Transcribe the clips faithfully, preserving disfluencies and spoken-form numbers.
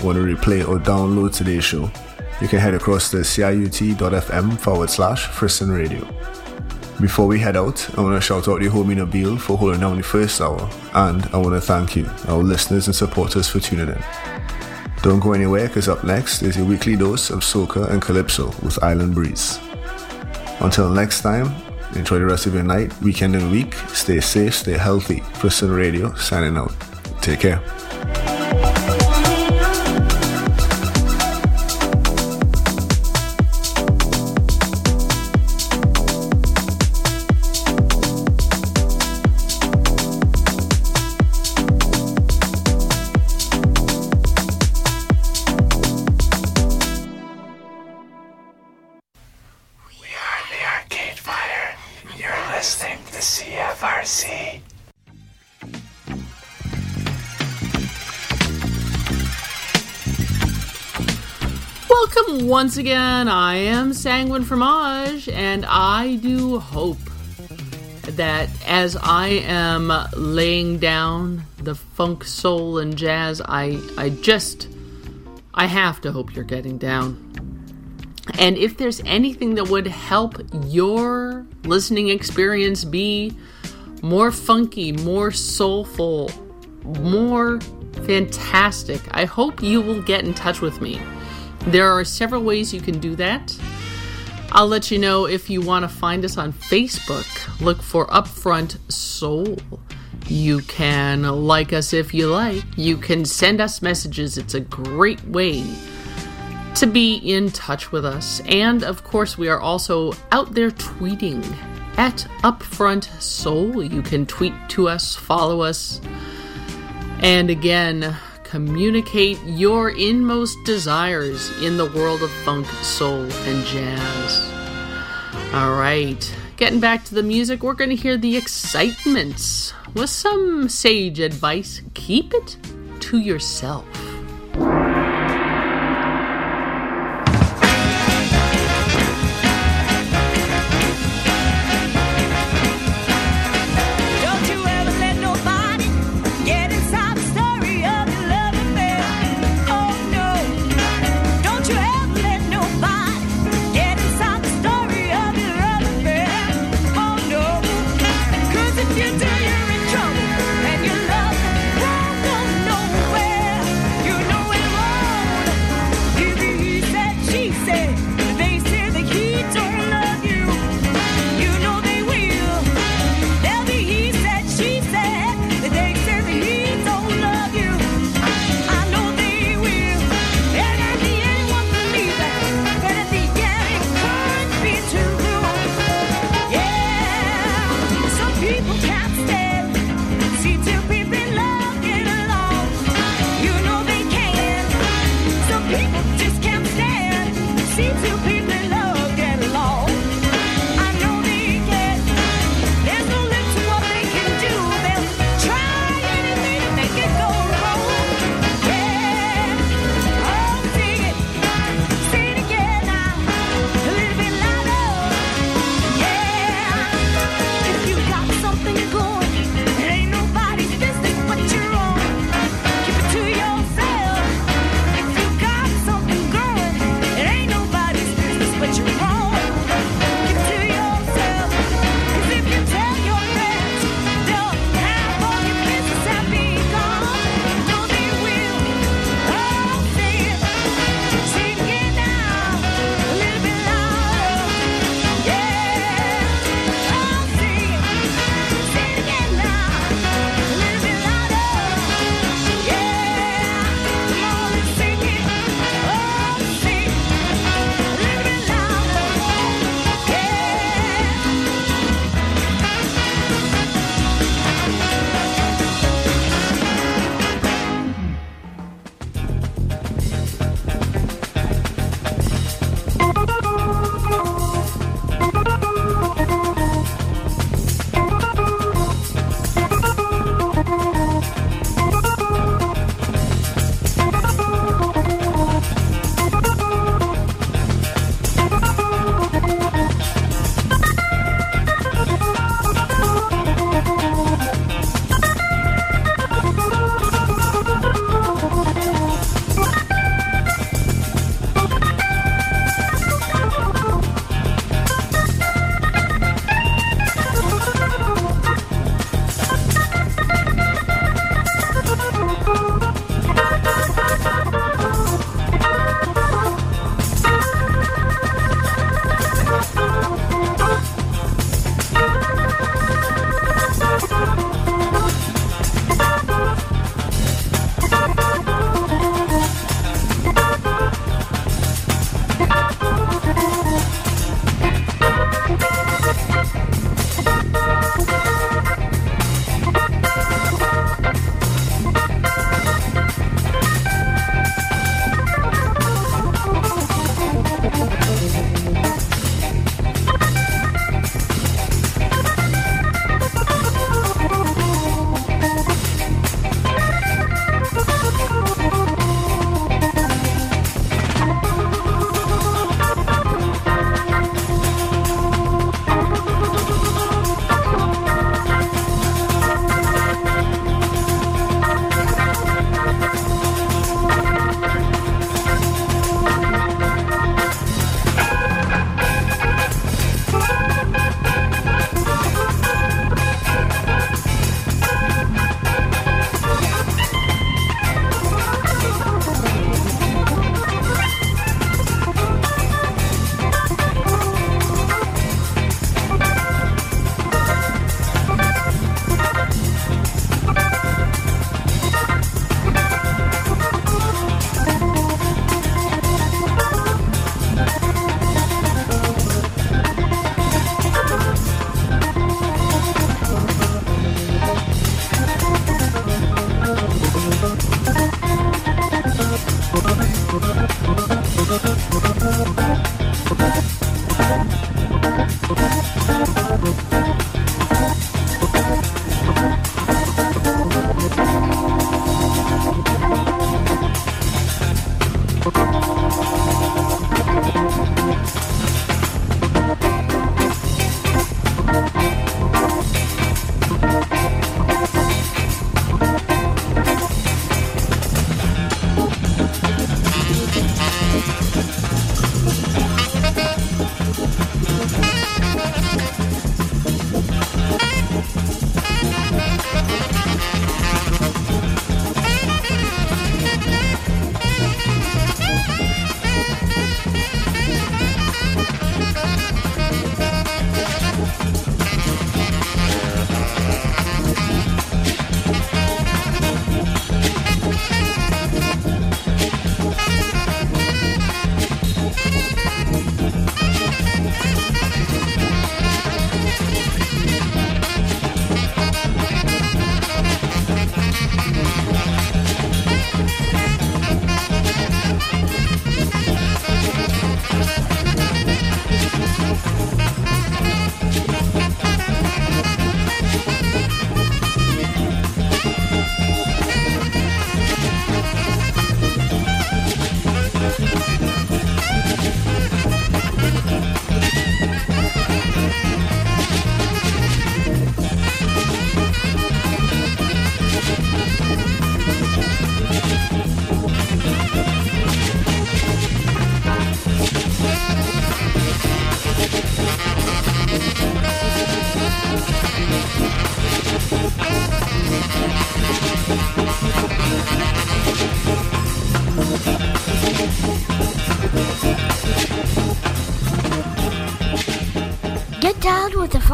want to replay or download today's show, you can head across to ciut.fm forward slash Frisson Radio. Before we head out, I want to shout out to homie Nabil for holding down the first hour, and I want to thank you, our listeners and supporters, for tuning in. Don't go anywhere, because up next is your weekly dose of soca and calypso with Island Breeze. Until next time, enjoy the rest of your night, weekend and week. Stay safe, stay healthy. Frisson Radio signing out. Take care. Once again, I am Sanguine Fromage, and I do hope that as I am laying down the funk, soul, and jazz, I, I just, I have to hope you're getting down. And if there's anything that would help your listening experience be more funky, more soulful, more fantastic, I hope you will get in touch with me. There are several ways you can do that. I'll let you know if you want to find us on Facebook. Look for Upfront Soul. You can like us if you like. You can send us messages. It's a great way to be in touch with us. And of course, we are also out there tweeting at Upfront Soul. You can tweet to us, follow us. And again, communicate your inmost desires in the world of funk, soul, and jazz. All right, getting back to the music, we're going to hear the Excitements with some sage advice. Keep it to yourself. You do, you're in trouble, and your love won't go nowhere.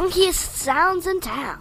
funkiest sounds in town.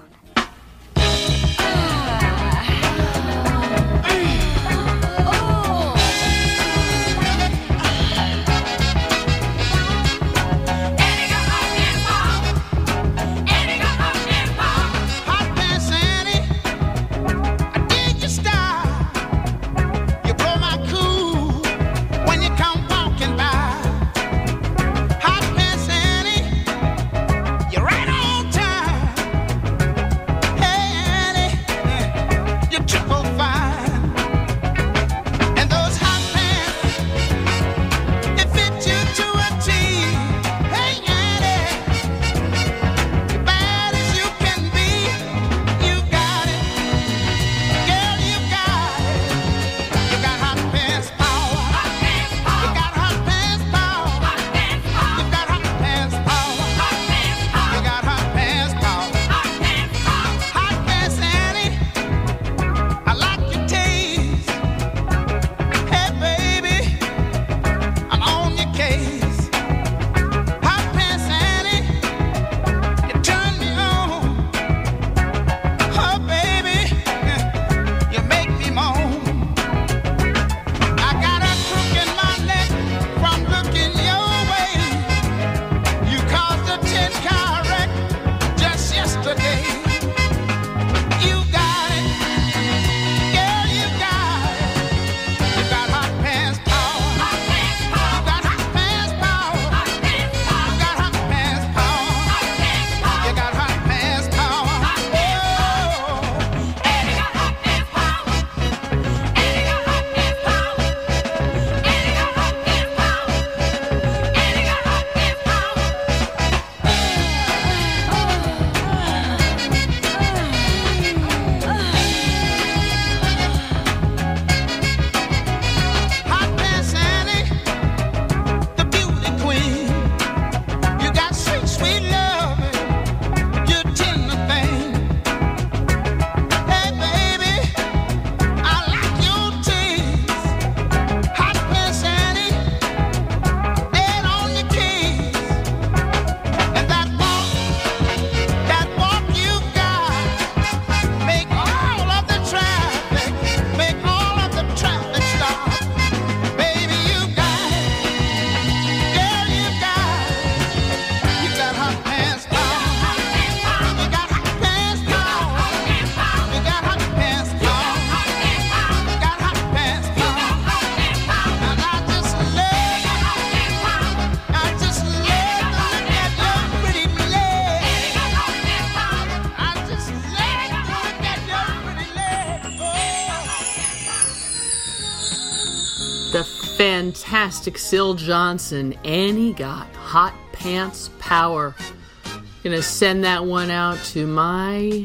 Fantastic Syl Johnson, Annie Got Hot Pants Power. Gonna send that one out to my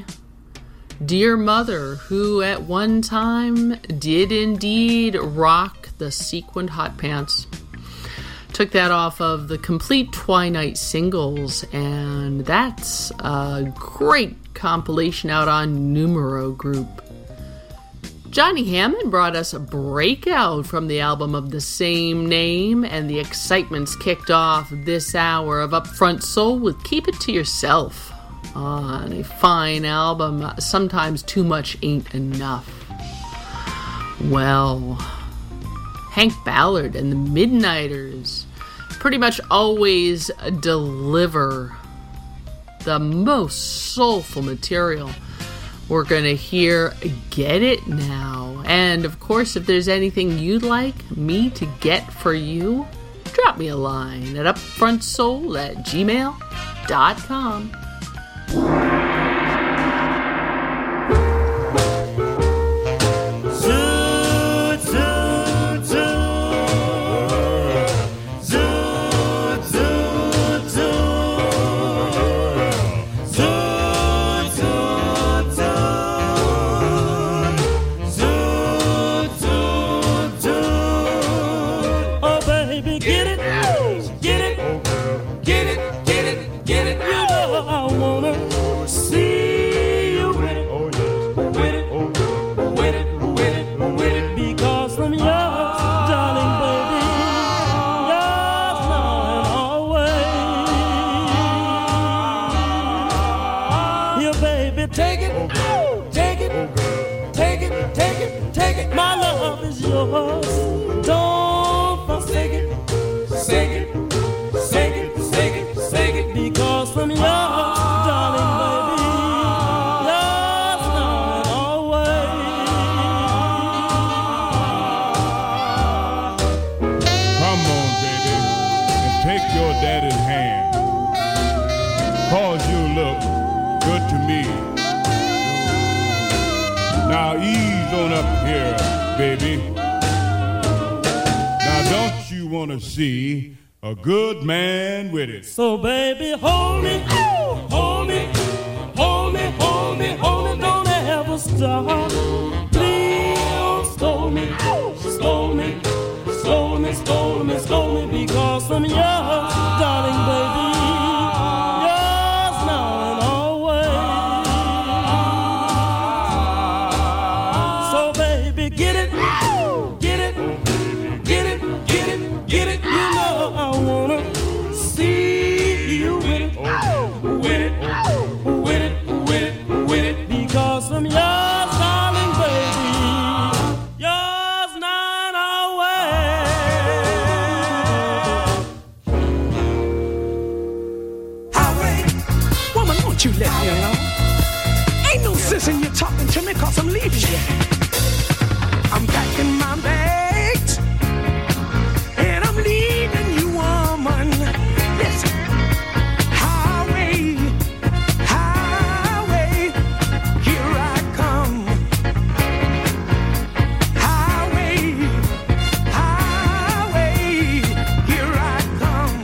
dear mother, who at one time did indeed rock the sequined hot pants. Took that off of the Complete Twilight singles, and that's a great compilation out on Numero Group. Johnny Hammond brought us a Breakout from the album of the same name, and the excitement's kicked off this hour of Upfront Soul with Keep It To Yourself on a fine album, Sometimes Too Much Ain't Enough. Well, Hank Ballard and the Midnighters pretty much always deliver the most soulful material. We're going to hear Get It Now. And of course, if there's anything you'd like me to get for you, drop me a line at upfrontsoul at gmail dot com. daddy's hand, 'cause you look good to me. Now ease on up here, baby. Now don't you want to see a good man with it? So baby, hold me, hold me, hold me, hold me, hold me, don't ever stop. Please don't slow me, slow me, slow me, slow me, slow me, because I'm yours, darling baby. Yours now and always. So baby, get it, get it, get it, get it, get it. You know I wanna see you with it, with it, with it, with it, with it, because I'm yours, darling baby. Yours not always. Highway, woman, won't you let me alone? Ain't no sense in you talking to me, 'cause I'm leaving you. I'm packing my bags and I'm leaving you, woman. Listen, highway, highway, here I come. Highway, highway, here I come.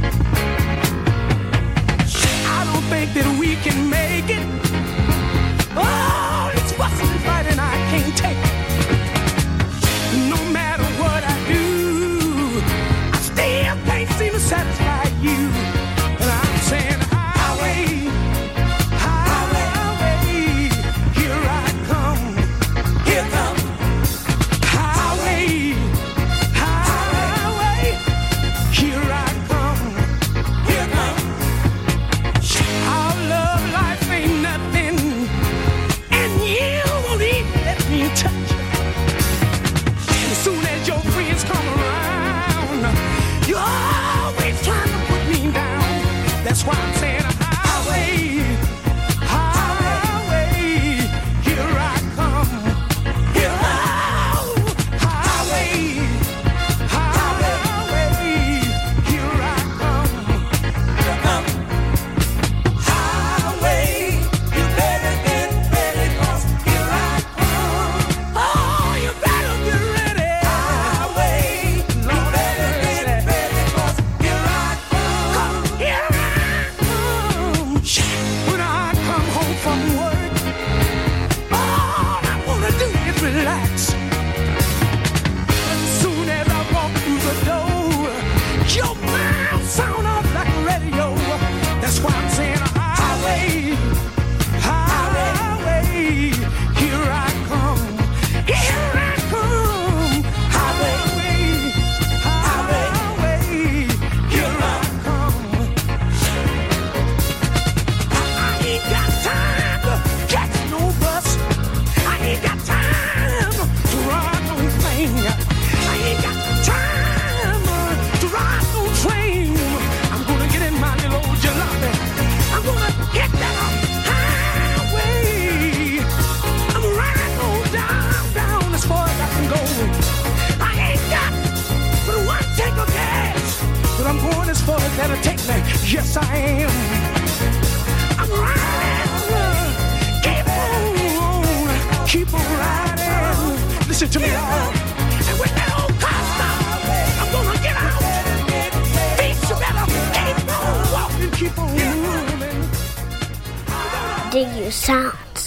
I don't think that we can make it. Oh, it's fussing and fighting, I can't take it. No matter what I do, I still can't seem to satisfy you. And I'm saying highway, highway, here I come. Here come. Highway, highway, here I come. Here come. Our love life ain't nothing, and you won't even let me touch it. As soon as your friends come around, you always trying to put me down. That's why I'm saying highway, highway, here I come. Here I highway, highway, here I come. Here I come. Highway, you better get ready, 'cause here I come. Oh, you better get ready. Highway, you better get ready, 'cause here I come. Here I come. When I come home from work, all I wanna do is relax. Soon as I walk through the door, your mouth sound off like a radio. That's why I'm saying highway, highway, here I come. Here I come. Highway, highway, here I come. I ain't got time to catch no bus. I ain't got time to ride no plane. I ain't got time to ride no train. I'm gonna get in my little old jalopy. I'm gonna hit that highway. I'm riding on down, down as far as I can go. I ain't got but one tank of gas, but I'm going as far as that'll take me. Yes, I am. I'm riding. Keep on, keep on riding. Listen to me, y'all. And when that old car stops, I'm gonna get out. Feet you better keep on walking, keep on moving. Dig your sounds.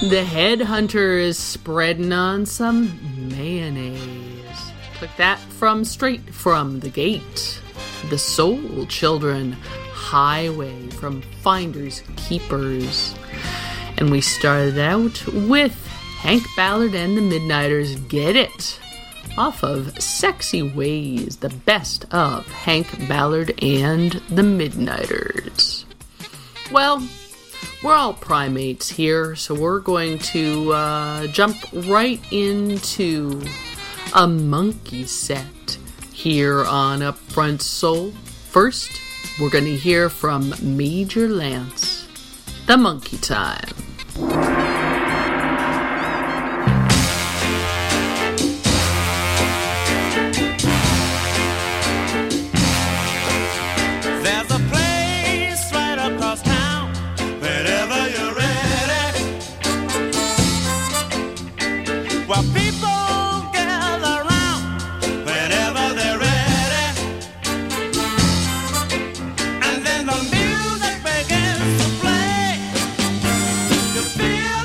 The headhunter is spreading on some mayonnaise. Took that from straight from the gate. The Soul Children, Highway from Finders Keepers. And we started out with Hank Ballard and the Midnighters, Get It, off of Sexy Ways, the best of Hank Ballard and the Midnighters. Well, we're all primates here, so we're going to uh, jump right into a monkey set here on Upfront Soul. First, we're going to hear from Major Lance, The Monkey Time. There's a place right across town, whenever you're ready, where people gather round whenever they're ready, and then the music begins to play. You feel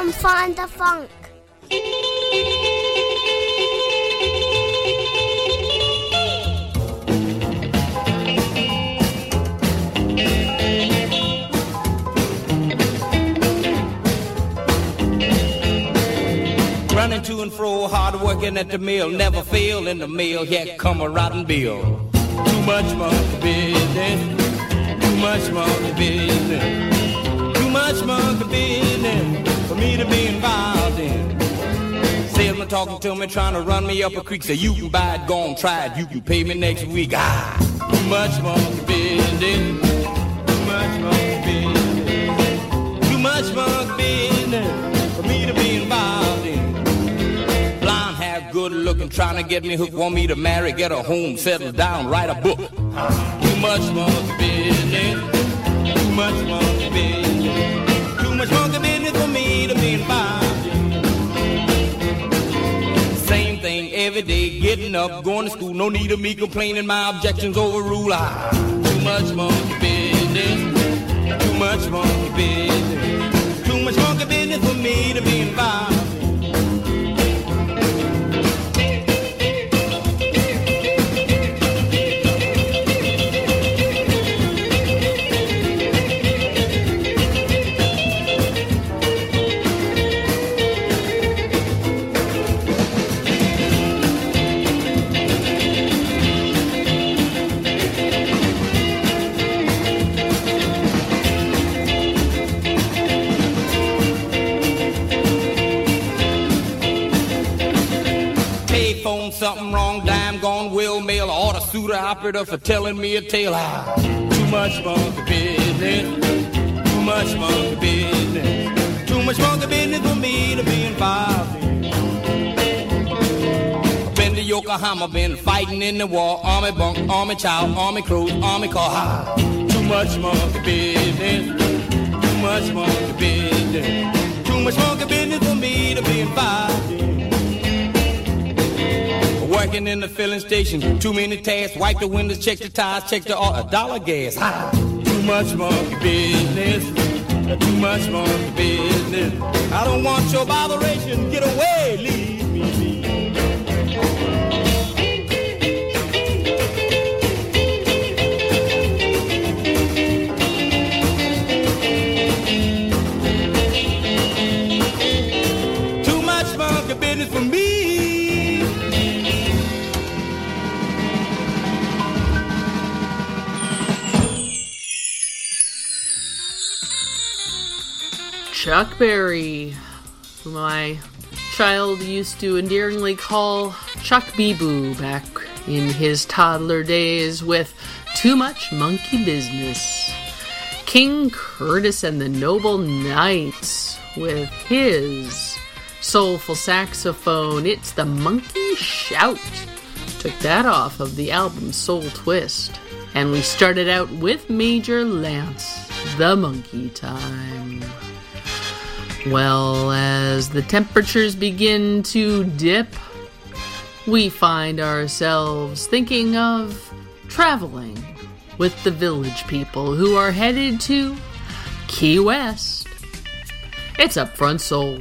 Come find the funk. Running to and fro, hard working at the mill, never fail in the mill, yet come a rotten bill. Too much monkey business, too much monkey business, too much monkey business for me to be involved in. Salesman talking to me, trying to run me up a creek, say you can buy it, go on, try it, you can pay me next week. Ah, too much monkey business, too much monkey business, too much monkey business for me to be involved in. Good looking, trying to get me hooked, want me to marry, get a home, settle down, write a book. Too much monkey business, too much monkey business, too much monkey business for me to be involved in. Same thing every day, getting up, going to school, no need of me complaining, my objections overruled. Ah, too much monkey business, too much monkey business, too much monkey business for me to be involved. Something wrong, dime gone, will mail, order suitor operator for telling me a tale. Ah, too much monkey business, too much monkey business, too much monkey business for me to be involved in. Been to Yokohama, been fighting in the war, army bunk, army child, army crew, army car. Ah, too much monkey business, too much monkey business, too much monkey business for me to be involved in. Working in the filling station, too many tasks, wipe the windows, check the tires, check the uh, dollar gas. Ha! Too much monkey business, too much monkey business. I don't want your botheration, get away, leave me be. Too much monkey business for me. Chuck Berry, who my child used to endearingly call Chuck Bee-Boo back in his toddler days with Too Much Monkey Business. King Curtis and the Noble Knights with his soulful saxophone, It's the Monkey Shout. Took that off of the album Soul Twist. And we started out with Major Lance, The Monkey Time. Well, as the temperatures begin to dip, we find ourselves thinking of traveling with the village people who are headed to Key West. It's Upfront Soul.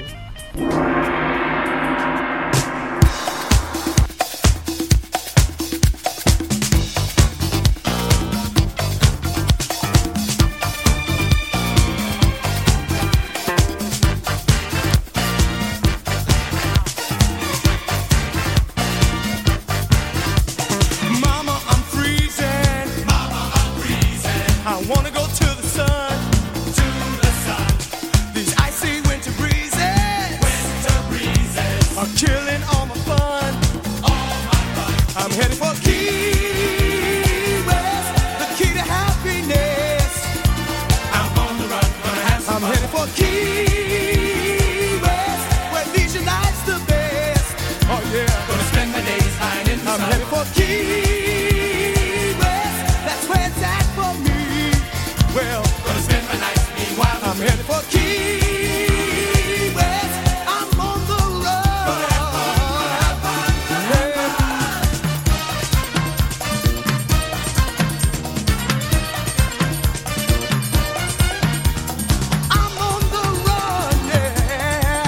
I'm on the run, yeah.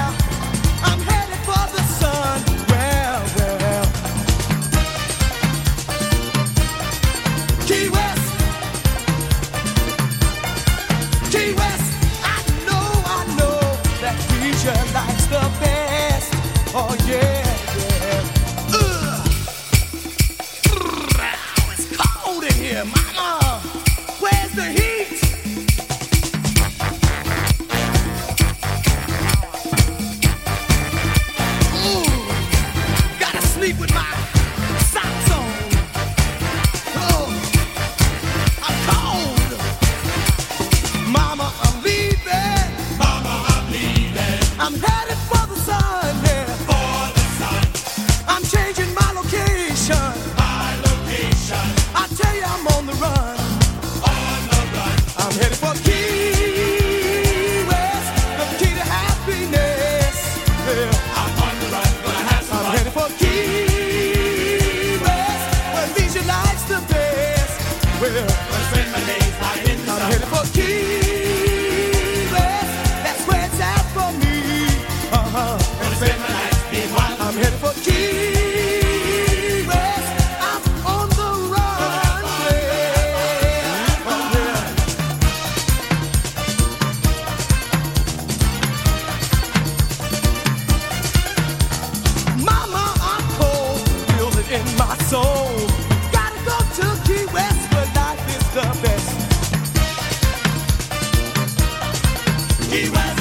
with my socks on. Oh, I'm cold. Mama, I'm leaving. Mama, I'm leaving. I'm headed for the sun, yeah. For the sun. I'm changing my location. My location. I tell you, I'm on the run. On the run. I'm headed for Key West, the key to happiness. Yeah. I'm on the run, gonna have some fun. I'm headed for Key West, where leisure life's the best. Well, I spend my days right in the sun. I'm headed for Key West, that's where it's at for me. Uh-huh. Gonna spend my nights being wild. I'm headed for Key West, I'm on the run. Yeah. Oh, yeah. Mama, I'm cold, feel it in my soul. Gotta go to Key West where life is the best. Key West.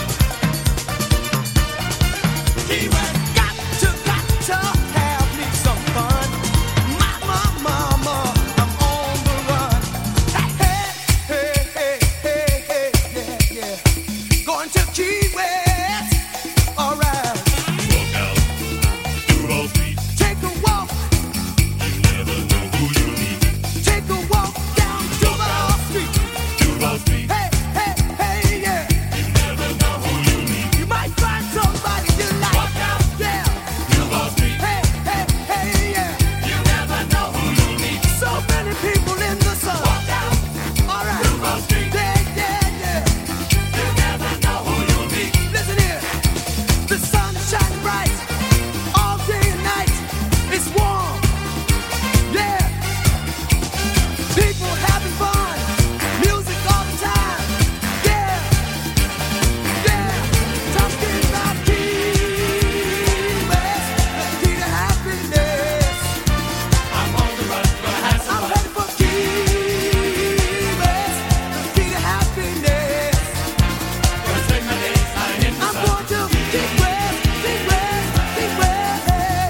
Key West. Got to, got to have me some fun. Mama, mama, I'm on the run. Hey, hey, hey, hey, hey, hey, yeah, yeah. Going to Key West. All right. Walk out, Duval Street. Take a walk, You never know who you meet. take a walk down Duval Street. Duval Street. Hey, hey, hey, yeah. You never know who you meet. You might find somebody you like. Walk out, Yeah. Duval Street. Hey, hey, hey, yeah. You never know who you meet. So many people in the sun. Walk out, All right. Duval Street. Yeah, yeah, yeah. You never know who you meet. Listen here. The sun is shining bright all day and night. It's warm. Yeah. People having fun. Music all the time. Yeah. Yeah. Talking about Key West, the key to happiness. I'm on the run, gonna have some I'm fun. headed for Key West, the key to happiness. Gonna spend my days lying in the I'm sun. going to Key West, Key West, Key West.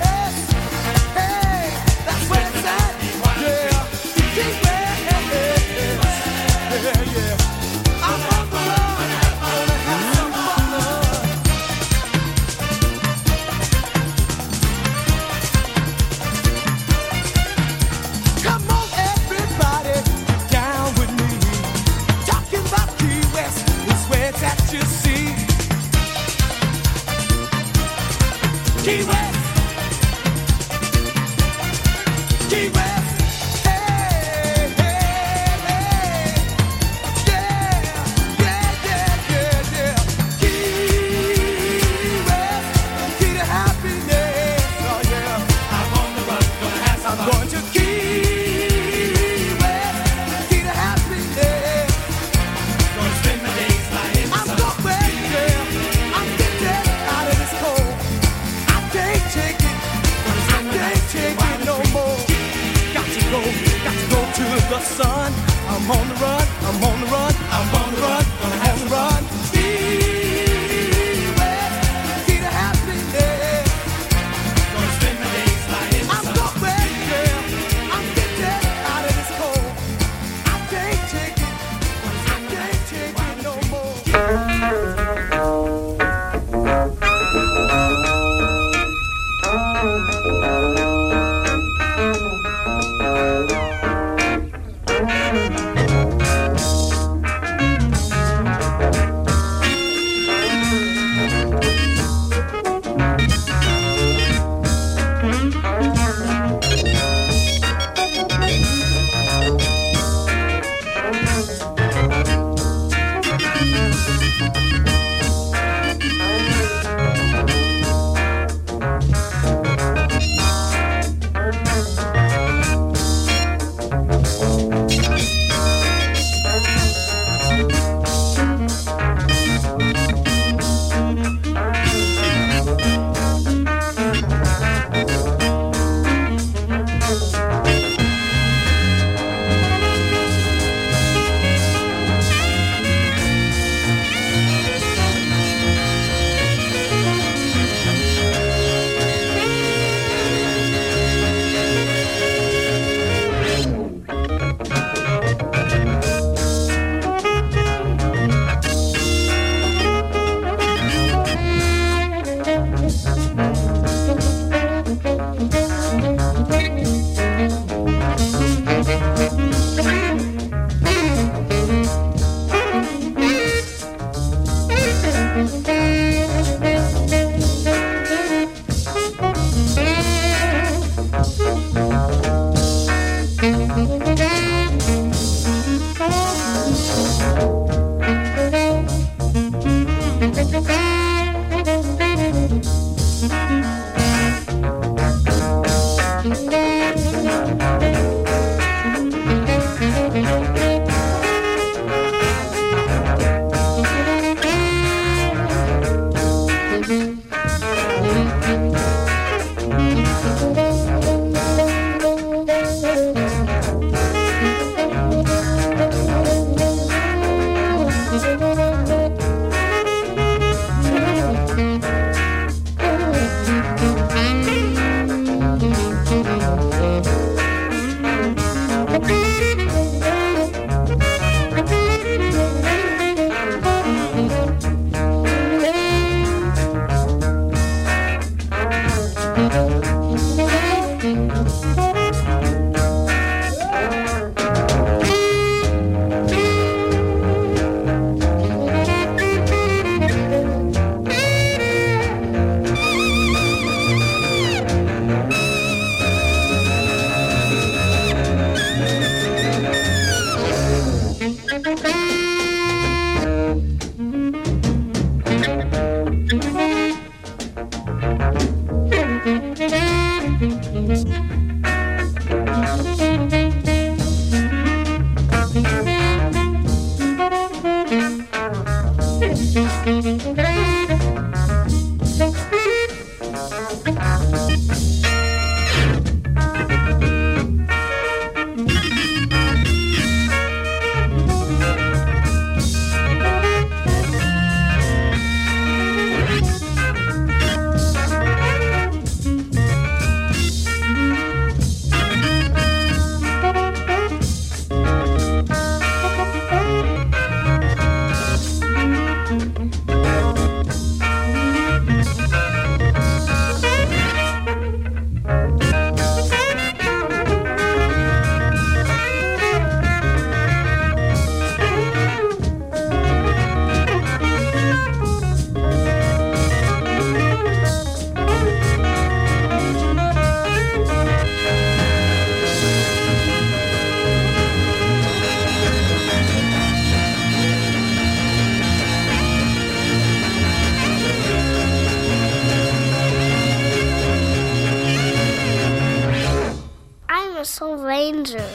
Hey, that's where it's at. Yeah, Key West. Yeah, yeah. I'm on the run. Gonna have some fun. Come on, everybody, down with me. Talking about Key West is where it's at, you see. Key West. Key West. Hey, hey, hey. Yeah, yeah, yeah, yeah, yeah. Key West, key to happiness. Oh, yeah. I'm on the run, gonna have some I'm fun. going to Key West, key to happiness. Gonna spend my days lying in the I'm sun. going, yeah. I'm getting out of this cold. I can't take it. I can't take it no more. Got to go, got to go to the sun. I'm on the run, I'm on the run, I'm on the run, I'm on the run. Key West, key to happiness. Gonna spend my days lying in the I'm sun. going, yeah. I'm getting out of this cold. I can't take it. I can't take it no more. Universal Ranger.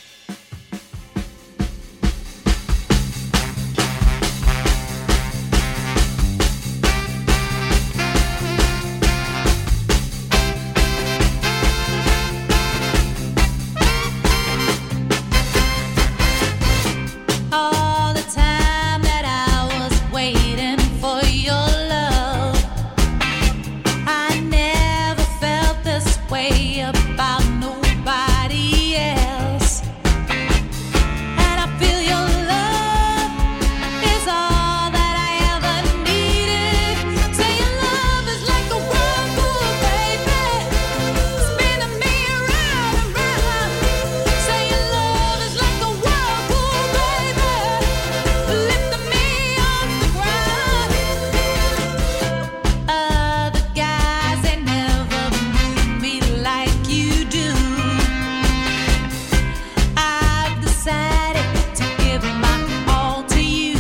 All the time that I was waiting for your love, I never felt this way about nobody else. And I feel your love is all that I ever needed. Say your love is like a whirlpool, baby, spinning me around and round. Say your love is like a whirlpool, baby, lifting me off the ground. Other guys, they never move me like you do. I've decided to give my all to you,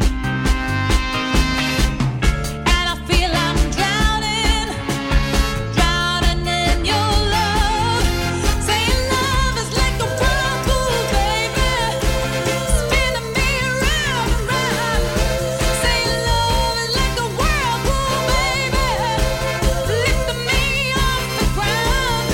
and I feel I'm drowning, drowning in your love. Say your love is like a whirlpool, baby, spinning me around and round. Say your love is like a whirlpool, baby, lifting me off the ground.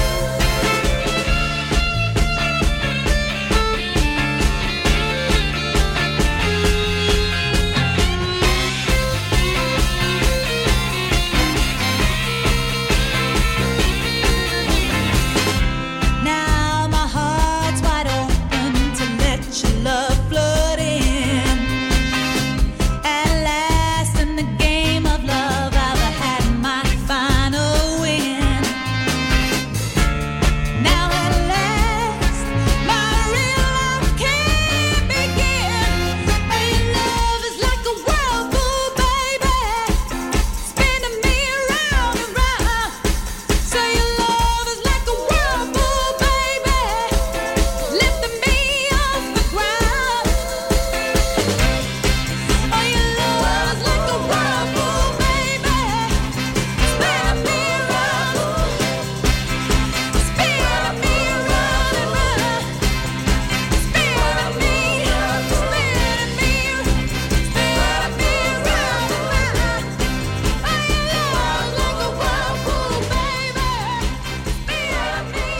Now my heart's wide open to let your love flood in. At last in the game of love, I've had my final win. Now at last, my real love can begin. And your love is like a whirlpool, baby, spinning me around and round. Say your love is like a whirlpool, baby, lifting me off the ground. Oh, your love is like a whirlpool, baby, spinning me around, spinning me around and round, spinning me, spinning me, spinning me around and round. Oh, your love is like a whirlpool, baby, spinning me,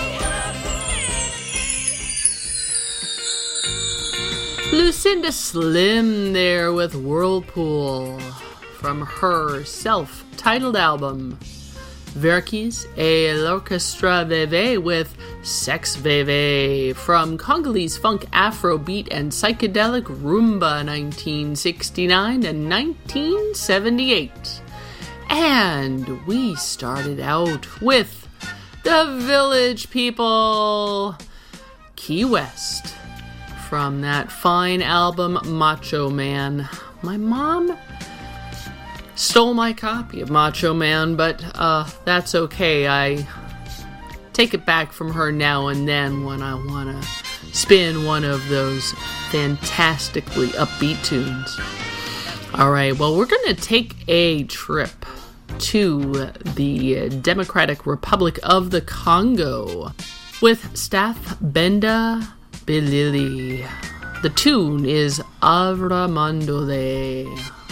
Lucinda Slim there with Whirlpool from her self-titled album. Verkis et l'Orchestre Veve with Sex Veve from Congolese funk, Afrobeat, and psychedelic rumba nineteen sixty-nine and nineteen seventy-eight. And we started out with The Village People, Key West, from that fine album Macho Man. My mom stole my copy of Macho Man, but uh, that's okay. I take it back from her now and then when I want to spin one of those fantastically upbeat tunes. All right, well, we're going to take a trip to the Democratic Republic of the Congo with Staff Benda Bilili. The tune is Avramandole.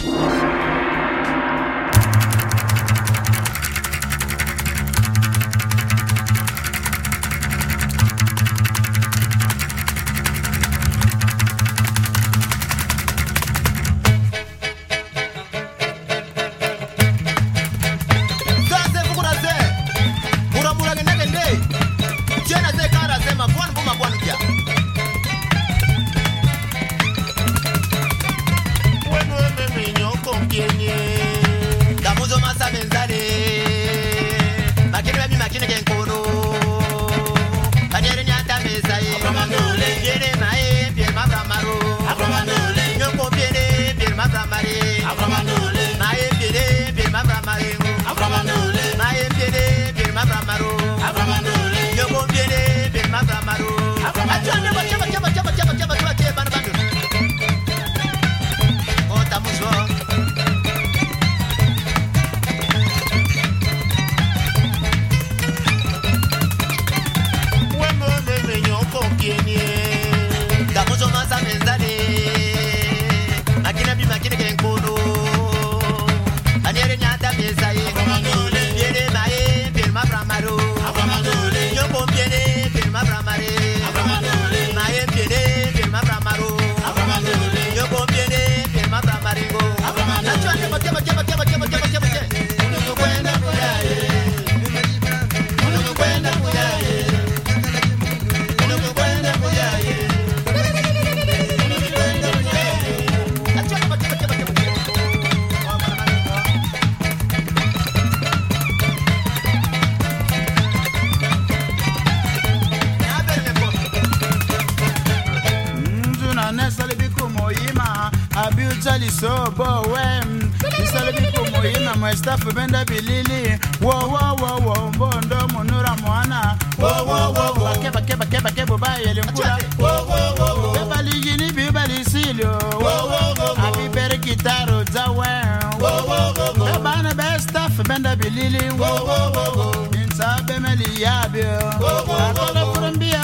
So boem isalabi komo ina my staff benda bilili wo wo wo wo bondo monura mwana wo wo wo wo keba keba keba keba ba yele nkura wo wo wo keba ligini bibali silio wo wo wo abi ber gitaro zawe wo wo wo keba na best staff benda bilili wo wo wo insa bemeli yabio wo wo wo kurambia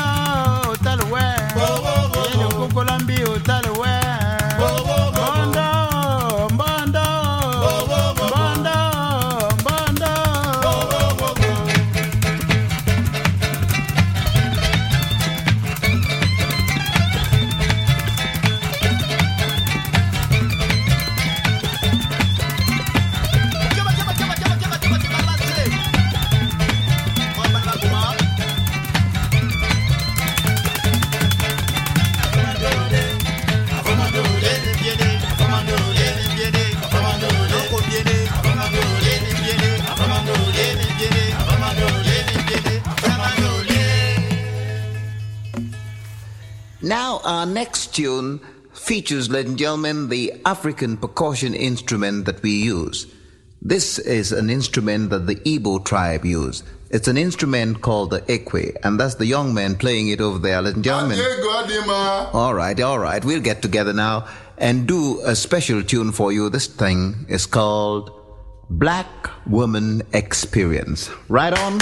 utalwe wo wo yele kukolambia utalwe wo wo Now, our next tune features, ladies and gentlemen, the African percussion instrument that we use. This is an instrument that the Igbo tribe use. It's an instrument called the ekwe, and that's the young man playing it over there, ladies and gentlemen. All right, all right, we'll get together now and do a special tune for you. This thing is called Black Woman Experience. Right on.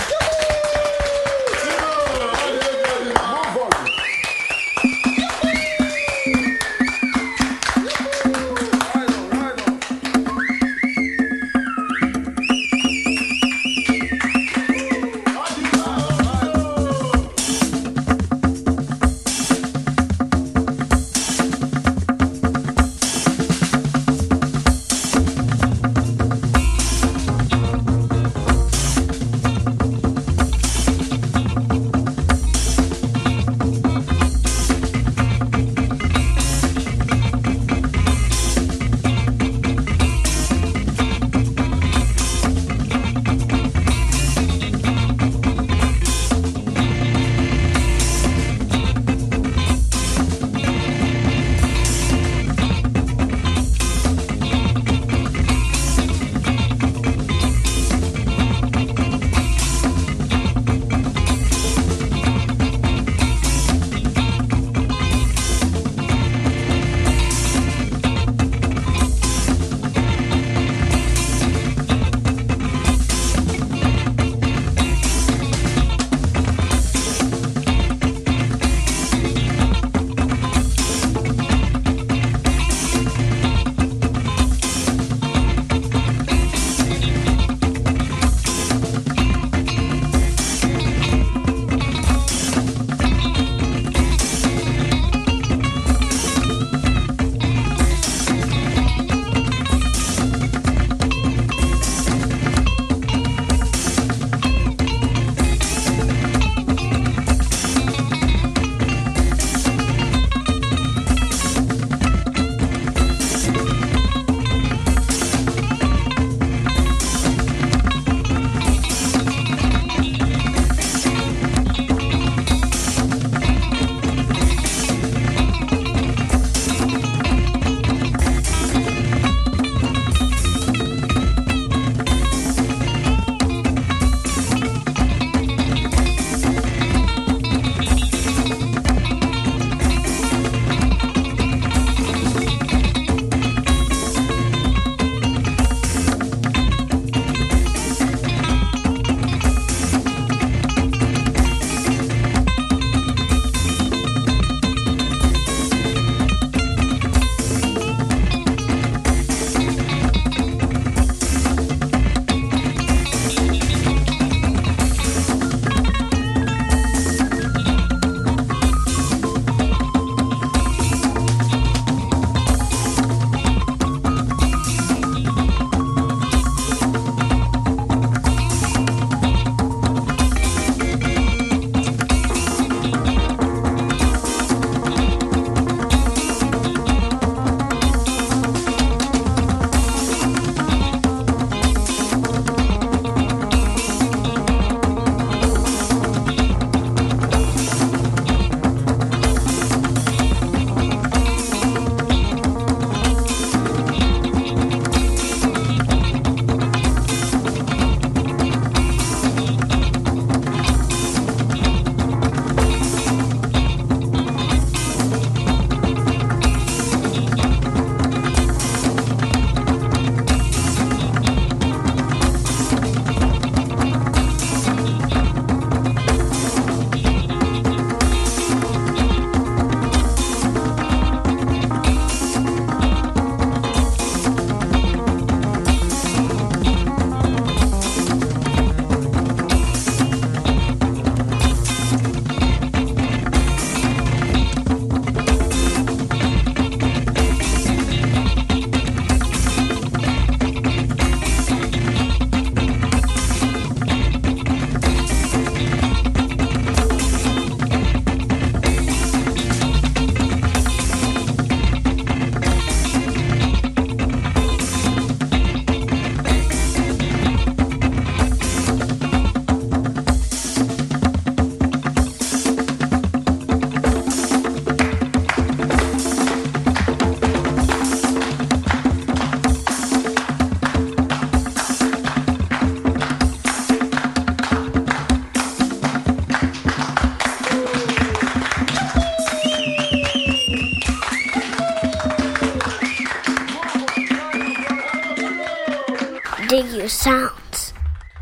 sounds.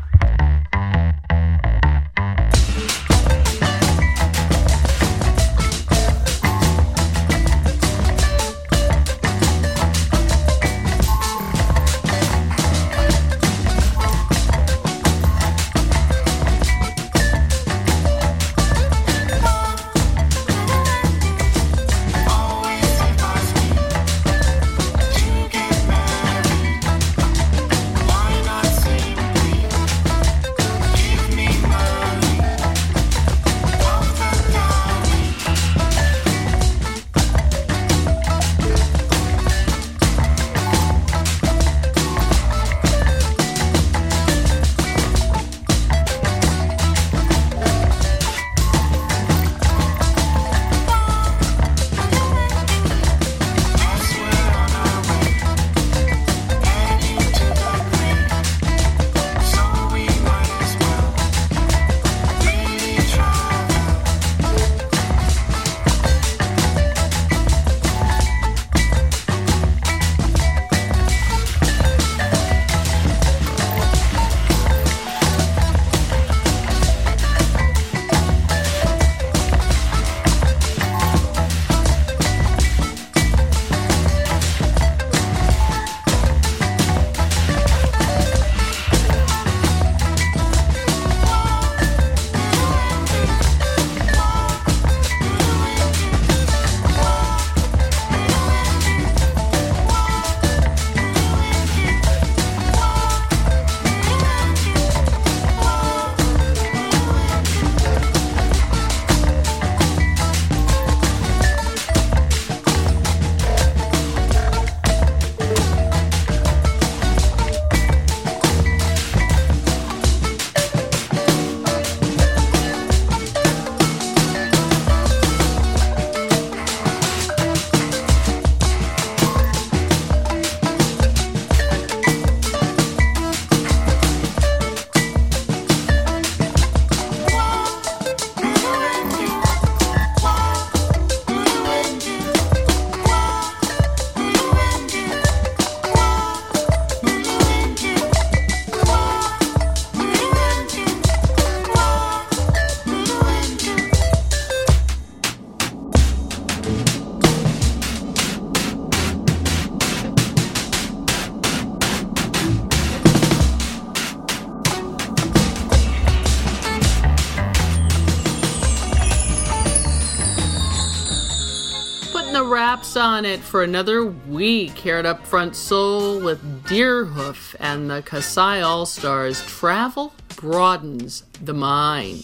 Wraps on it for another week here at Upfront Soul with Deerhoof and the Kasai All-Stars. Travel broadens the mind.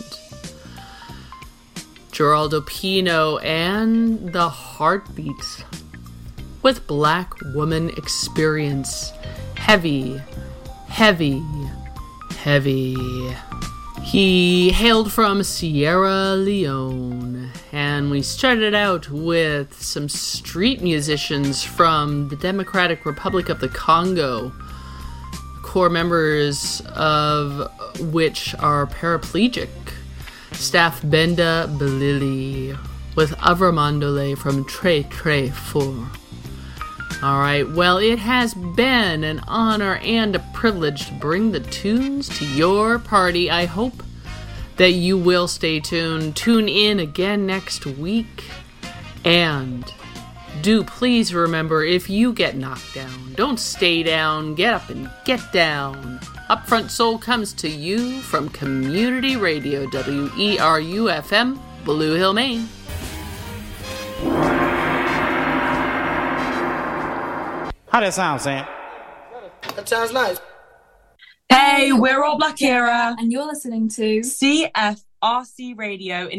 Geraldo Pino and the Heartbeats with Black Woman Experience. Heavy, heavy, heavy. He hailed from Sierra Leone, and we started out with some street musicians from the Democratic Republic of the Congo, core members of which are paraplegic. Staff Benda Belili with Avramandole from Tre Tre Four. Alright, well, it has been an honor and a privilege to bring the tunes to your party. I hope that you will stay tuned. Tune in again next week. And do please remember, if you get knocked down, don't stay down. Get up and get down. Upfront Soul comes to you from Community Radio, W E R U F M, Blue Hill, Maine. How that sound, Sam? That sounds nice. Hey, we're all Black Era. And you're listening to C F R C Radio in